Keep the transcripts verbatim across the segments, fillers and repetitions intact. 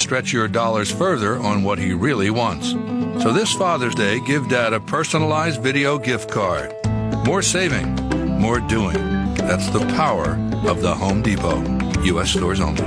stretch your dollars further on what he really wants. So this Father's Day, give Dad a personalized video gift card. More saving, more doing. That's the power of the Home Depot. U S stores only.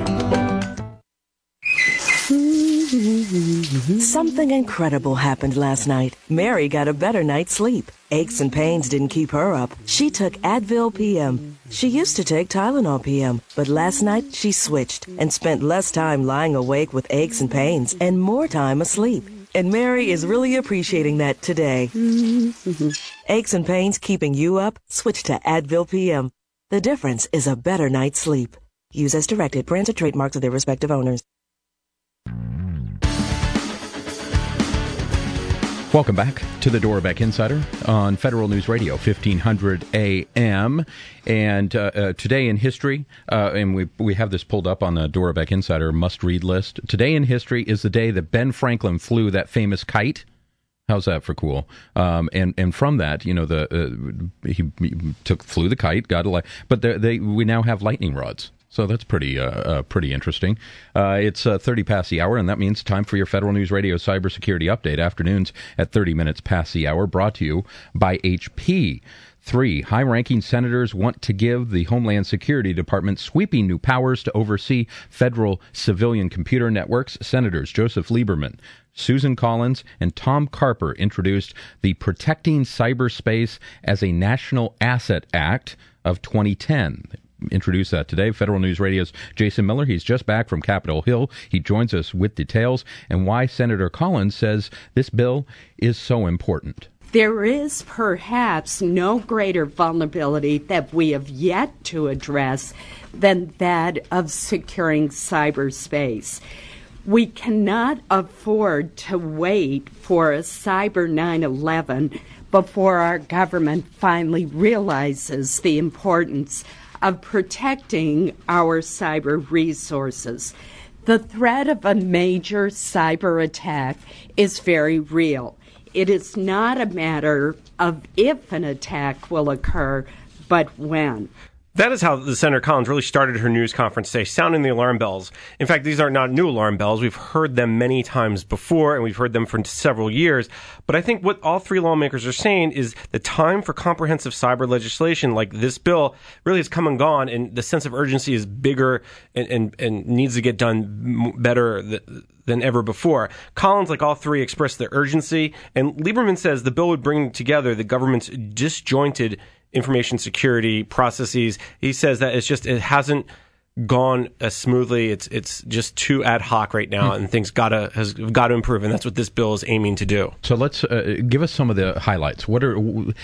Something incredible happened last night. Mary got a better night's sleep. Aches and pains didn't keep her up. She took Advil P M. She used to take Tylenol P M, but last night she switched and spent less time lying awake with aches and pains and more time asleep. And Mary is really appreciating that today. Aches and pains keeping you up? Switch to Advil P M. The difference is a better night's sleep. Use as directed. Brands and trademarks of their respective owners. Welcome back to the Dorbeck Insider on Federal News Radio, fifteen hundred A M. And uh, uh, today in history, uh, and we we have this pulled up on the Dorbeck Insider must-read list. Today in history is the day that Ben Franklin flew that famous kite. How's that for cool? Um, and and from that, you know, the uh, he, he took flew the kite, got a light, but the, they we now have lightning rods. So that's pretty uh, uh, pretty interesting. Uh, it's uh, thirty past the hour, and that means time for your Federal News Radio cybersecurity update. Afternoons at thirty minutes past the hour, brought to you by H P. Three, high-ranking senators want to give the Homeland Security Department sweeping new powers to oversee federal civilian computer networks. Senators Joseph Lieberman, Susan Collins, and Tom Carper introduced the Protecting Cyberspace as a National Asset Act of twenty ten. Introduce that today. Federal News Radio's Jason Miller. He's just back from Capitol Hill. He joins us with details and why Senator Collins says this bill is so important. There is perhaps no greater vulnerability that we have yet to address than that of securing cyberspace. We cannot afford to wait for a cyber nine eleven before our government finally realizes the importance of protecting our cyber resources. The threat of a major cyber attack is very real. It is not a matter of if an attack will occur, but when. That is how the Senator Collins really started her news conference today, sounding the alarm bells. In fact, these are not new alarm bells. We've heard them many times before, and we've heard them for several years. But I think what all three lawmakers are saying is the time for comprehensive cyber legislation like this bill really has come and gone, and the sense of urgency is bigger and, and, and needs to get done better th- than ever before. Collins, like all three, expressed their urgency, and Lieberman says the bill would bring together the government's disjointed information security processes. He says that it's just, it hasn't gone as smoothly. It's it's just too ad hoc right now, and things gotta has got to improve, and that's what this bill is aiming to do. So let's uh, give us some of the highlights. What are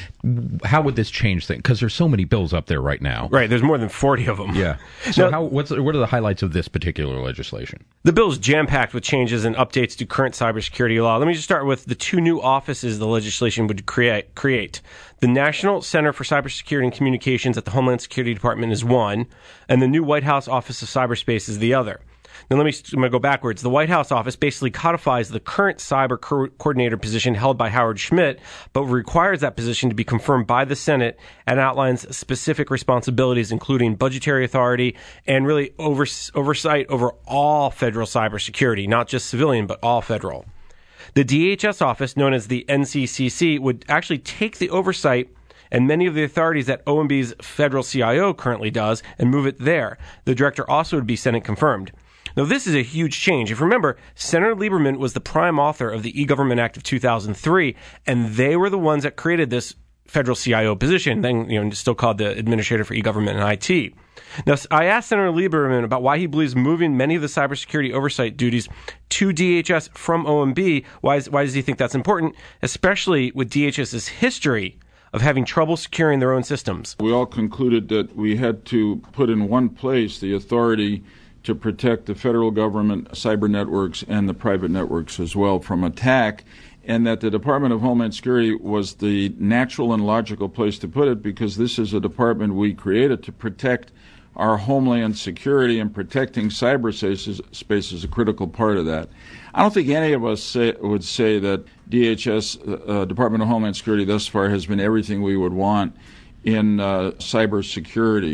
how would this change things? Because there's so many bills up there right now. Right, there's more than forty of them. Yeah. So now, how what's what are the highlights of this particular legislation? The bill is jam-packed with changes and updates to current cybersecurity law. Let me just start with the two new offices the legislation would create. create. The National Center for Cybersecurity and Communications at the Homeland Security Department is one, and the new White House Office of Cyberspace is the other. Now, let me, I'm going to go backwards. The White House office basically codifies the current cyber co- coordinator position held by Howard Schmidt, but requires that position to be confirmed by the Senate and outlines specific responsibilities, including budgetary authority and really over, oversight over all federal cybersecurity, not just civilian, but all federal. The D H S office, known as the N C C C, would actually take the oversight and many of the authorities that O M B's federal C I O currently does and move it there. The director also would be Senate confirmed. Now, this is a huge change. If you remember, Senator Lieberman was the prime author of the E-Government Act of two thousand three, and they were the ones that created this federal C I O position, then you know still called the Administrator for E-Government and I T. Now, I asked Senator Lieberman about why he believes moving many of the cybersecurity oversight duties to D H S from O M B. Why, is, why does he think that's important, especially with DHS's history of having trouble securing their own systems? We all concluded that we had to put in one place the authority to protect the federal government, cyber networks, and the private networks as well from attack, and that the Department of Homeland Security was the natural and logical place to put it because this is a department we created to protect our homeland security, and protecting cyberspace is a critical part of that. I don't think any of us say, would say that D H S, uh, Department of Homeland Security, thus far has been everything we would want in uh, cybersecurity.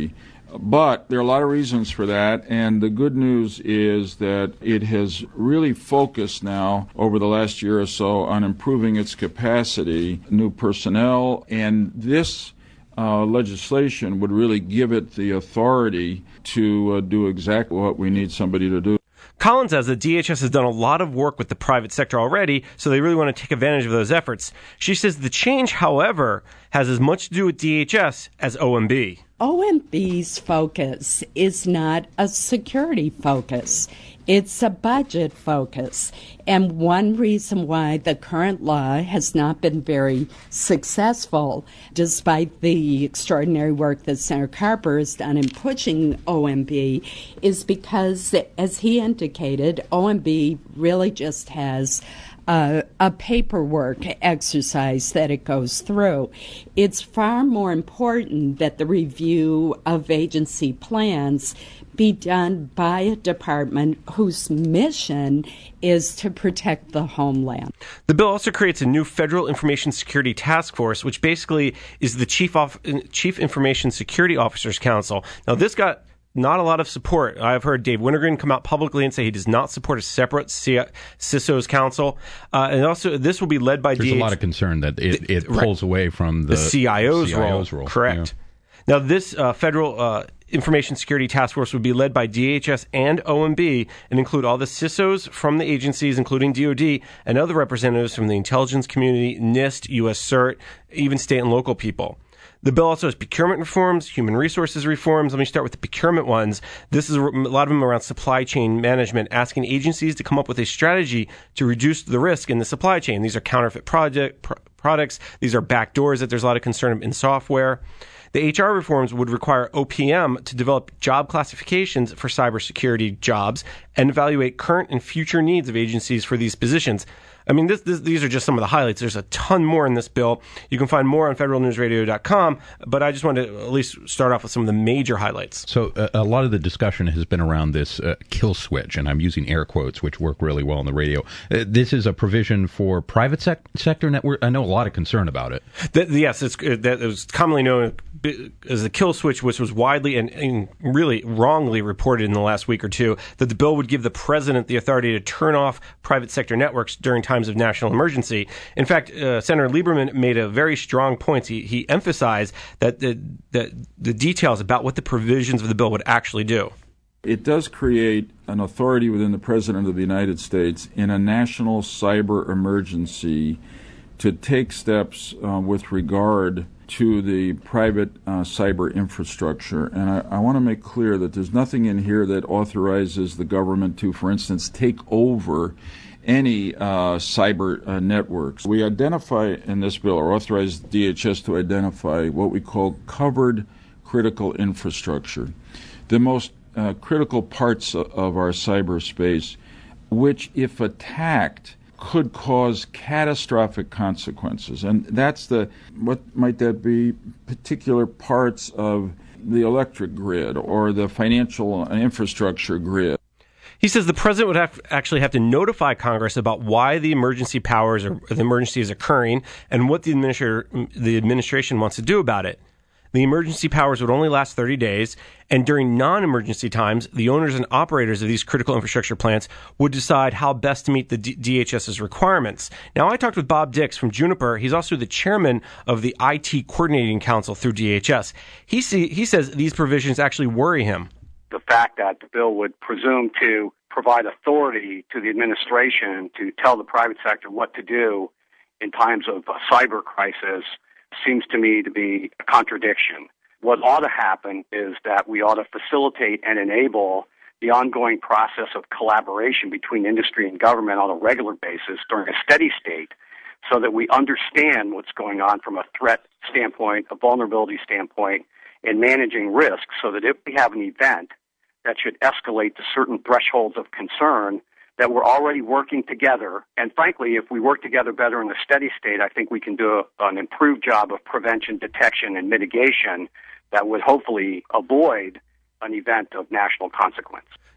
But there are a lot of reasons for that, and the good news is that it has really focused now over the last year or so on improving its capacity, new personnel, and this uh, legislation would really give it the authority to uh, do exactly what we need somebody to do. Collins says that D H S has done a lot of work with the private sector already, so they really want to take advantage of those efforts. She says the change, however, has as much to do with D H S as O M B. O M B's focus is not a security focus. It's a budget focus. And one reason why the current law has not been very successful, despite the extraordinary work that Senator Carper has done in pushing O M B, is because, as he indicated, O M B really just has Uh, a paperwork exercise that it goes through. It's far more important that the review of agency plans be done by a department whose mission is to protect the homeland. The bill also creates a new Federal Information Security Task Force, which basically is the Chief, Off- Chief Information Security Officers Council. Now, this got not a lot of support. I've heard Dave Wintergren come out publicly and say he does not support a separate C I S O's council. Uh, and also, this will be led by There's D H S. a lot of concern that it, it pulls right. away from the, the C I O's, C I O's role. role. Correct. Yeah. Now, this uh, Federal uh, Information Security Task Force would be led by D H S and O M B and include all the C I S Os from the agencies, including D O D, and other representatives from the intelligence community, NIST, U S CERT, even state and local people. The bill also has procurement reforms, human resources reforms. Let me start with the procurement ones. This is a lot of them around supply chain management, asking agencies to come up with a strategy to reduce the risk in the supply chain. These are counterfeit project, pr- products. These are backdoors that there's a lot of concern in software. The H R reforms would require O P M to develop job classifications for cybersecurity jobs and evaluate current and future needs of agencies for these positions. I mean, this, this, these are just some of the highlights. There's a ton more in this bill. You can find more on federal news radio dot com, but I just wanted to at least start off with some of the major highlights. So uh, a lot of the discussion has been around this uh, kill switch, and I'm using air quotes, which work really well on the radio. Uh, this is a provision for private sec- sector network. I know a lot of concern about it. That, yes, it's, that it was commonly known as the kill switch, which was widely and, and really wrongly reported in the last week or two, that the bill would give the president the authority to turn off private sector networks during times of national emergency. In fact, uh, Senator Lieberman made a very strong point. He, he emphasized that the, that the details about what the provisions of the bill would actually do. It does create an authority within the President of the United States in a national cyber emergency to take steps uh, with regard to the private uh, cyber infrastructure. And I, I want to make clear that there's nothing in here that authorizes the government to, for instance, take over any uh, cyber uh, networks. We identify in this bill, or authorize D H S to identify what we call covered critical infrastructure, the most uh, critical parts of, of our cyberspace, which, if attacked, could cause catastrophic consequences. And that's the, what might that be? Particular parts of the electric grid or the financial infrastructure grid. He says the president would have actually have to notify Congress about why the emergency powers or the emergency is occurring and what the, administra- the administration wants to do about it. The emergency powers would only last thirty days, and during non-emergency times, the owners and operators of these critical infrastructure plants would decide how best to meet the D- DHS's requirements. Now, I talked with Bob Dix from Juniper. He's also the chairman of the I T Coordinating Council through D H S. He see, he says these provisions actually worry him. The fact that the bill would presume to provide authority to the administration to tell the private sector what to do in times of a cyber crisis seems to me to be a contradiction. What ought to happen is that we ought to facilitate and enable the ongoing process of collaboration between industry and government on a regular basis during a steady state so that we understand what's going on from a threat standpoint, a vulnerability standpoint, and managing risk so that if we have an event that should escalate to certain thresholds of concern, that we're already working together. And frankly, if we work together better in a steady state, I think we can do a, an improved job of prevention, detection, and mitigation that would hopefully avoid an event of national consequence.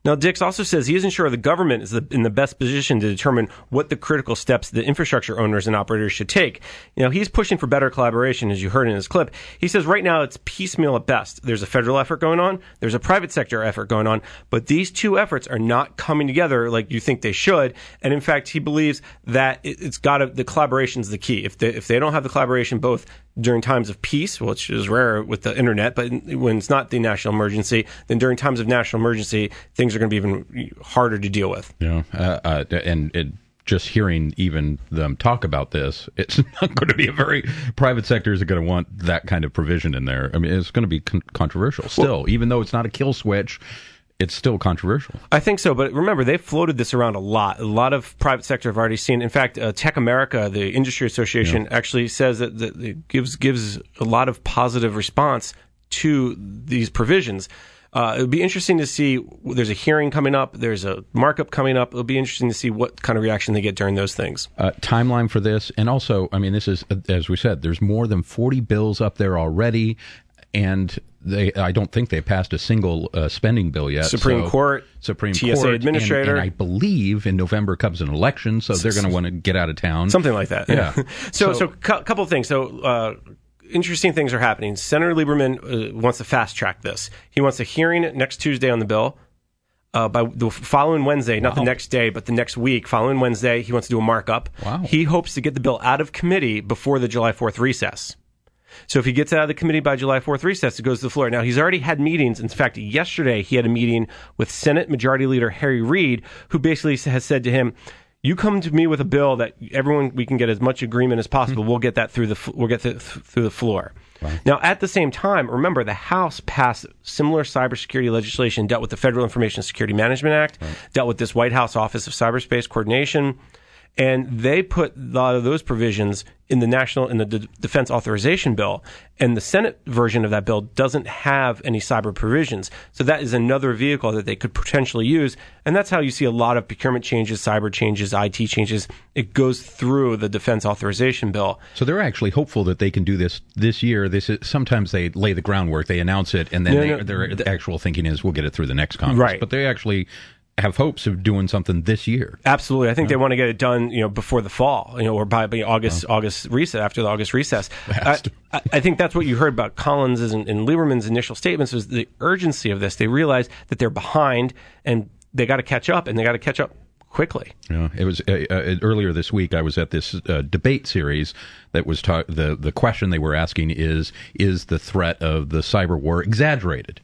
Now, Dix also says he isn't sure the government is the, in the best position to determine what the critical steps the infrastructure owners and operators should take. You know, he's pushing for better collaboration, as you heard in his clip. He says right now it's piecemeal at best. There's a federal effort going on. There's a private sector effort going on. But these two efforts are not coming together like you think they should. And in fact, he believes that it, it's got to, the collaboration is the key. If they, if they don't have the collaboration both during times of peace, which is rare with the internet, but when it's not the national emergency, then during times of national emergency, things are going to be even harder to deal with. Yeah, uh, uh, and it, just hearing even them talk about this, it's not going to be a very private sector isn't going to want that kind of provision in there. I mean, it's going to be con- controversial still, well, even though it's not a kill switch. It's still controversial. I think so, but remember, they've floated this around a lot. A lot of private sector have already seen. In fact, uh, Tech America, the industry association, yeah. actually says that, that it gives gives a lot of positive response to these provisions. Uh, it would be interesting to see. There's a hearing coming up. There's a markup coming up. It'll be interesting to see what kind of reaction they get during those things. Uh, timeline for this, and also, I mean, this is, as we said, there's more than forty bills up there already. And they, I don't think they passed a single uh, spending bill yet. Supreme so, Court, Supreme T S A Court, administrator. And, and I believe in November comes an election, so they're going to want to get out of town. Something like that. Yeah. so, so, a cu- couple of things. So, uh, interesting things are happening. Senator Lieberman uh, wants to fast track this. He wants a hearing next Tuesday on the bill. Uh, by the following Wednesday, not wow. the next day, but the next week, following Wednesday, he wants to do a markup. Wow. He hopes to get the bill out of committee before the July fourth recess. So if he gets it out of the committee by July fourth recess, it goes to the floor. Now, he's already had meetings. In fact, yesterday he had a meeting with Senate Majority Leader Harry Reid, who basically has said to him, you come to me with a bill that everyone, we can get as much agreement as possible. Mm-hmm. We'll get that through the, we'll get the, through the floor. Wow. Now, at the same time, remember, the House passed similar cybersecurity legislation, dealt with the Federal Information Security Management Act, right. dealt with this White House Office of Cyberspace Coordination, and they put a lot of those provisions in the national in the D- Defense Authorization Bill, and the Senate version of that bill doesn't have any cyber provisions. So that is another vehicle that they could potentially use, and that's how you see a lot of procurement changes, cyber changes, I T changes. It goes through the Defense Authorization Bill. So they're actually hopeful that they can do this this year. This is, sometimes they lay the groundwork, they announce it, and then no, they, no, their the, actual thinking is we'll get it through the next Congress. Right. But they actually have hopes of doing something this year. Absolutely. I think yeah. they want to get it done, you know, before the fall, you know, or by, by August, oh. August recess, after the August recess. I, I, I think that's what you heard about Collins's and, and Lieberman's initial statements was the urgency of this. They realize that they're behind and they got to catch up, and they got to catch up quickly. Yeah, it was uh, uh, earlier this week. I was at this uh, debate series that was ta- the the question they were asking is is the threat of the cyber war exaggerated?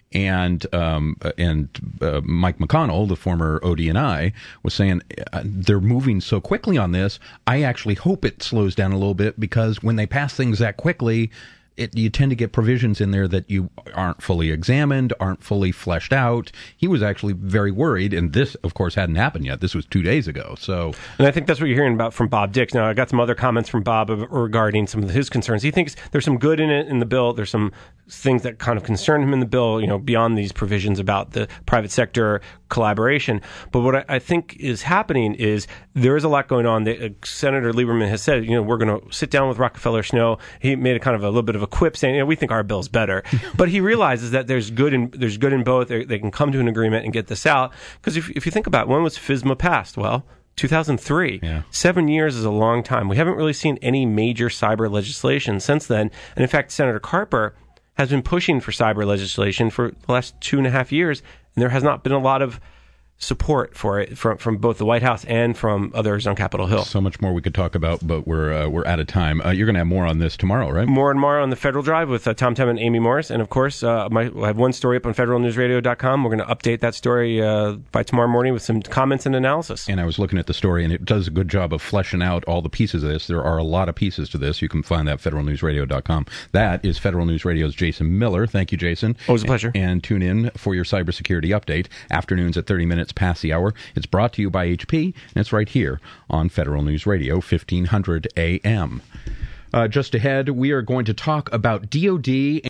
And um, and uh, Mike McConnell, the former O D N I, was saying uh, they're moving so quickly on this. I actually hope it slows down a little bit, because when they pass things that quickly, it, you tend to get provisions in there that you aren't fully examined, aren't fully fleshed out. He was actually very worried, and this, of course, hadn't happened yet. This was two days ago. So, and I think that's what you're hearing about from Bob Dix. Now, I got some other comments from Bob regarding some of his concerns. He thinks there's some good in it in the bill. There's some things that kind of concern him in the bill, you know, beyond these provisions about the private sector collaboration. But what I, I think is happening is there is a lot going on. The, uh, Senator Lieberman has said, you know, we're going to sit down with Rockefeller Snow. He made a kind of a little bit of a quip saying, you know, we think our bill's better. But he realizes that there's good in there's good in both. They, they can come to an agreement and get this out. Because if, if you think about it, when was FISMA passed? Well, two thousand three. Yeah. Seven years is a long time. We haven't really seen any major cyber legislation since then. And in fact, Senator Carper has been pushing for cyber legislation for the last two and a half years, and there has not been a lot of support for it from from both the White House and from others on Capitol Hill. So much more we could talk about, but we're uh, we're out of time. Uh, you're going to have more on this tomorrow, right? More and more on the Federal Drive with uh, Tom Temin and Amy Morris. And, of course, uh, my, I have one story up on federal news radio dot com. We're going to update that story uh, by tomorrow morning with some comments and analysis. And I was looking at the story, and it does a good job of fleshing out all the pieces of this. There are a lot of pieces to this. You can find that at federal news radio dot com. That is Federal News Radio's Jason Miller. Thank you, Jason. Always a pleasure. And, and tune in for your cybersecurity update. Afternoons at thirty minutes past the hour. It's brought to you by H P, and it's right here on Federal News Radio, fifteen hundred A M. Uh, just ahead, we are going to talk about D O D